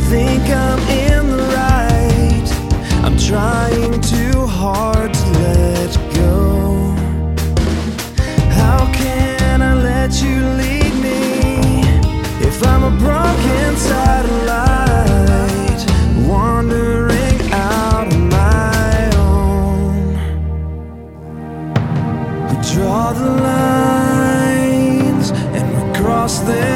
think I'm in the right. I'm trying too hard to let go. How can I let you lead me if I'm a broken satellite wandering out on my own? We draw the lines and we cross them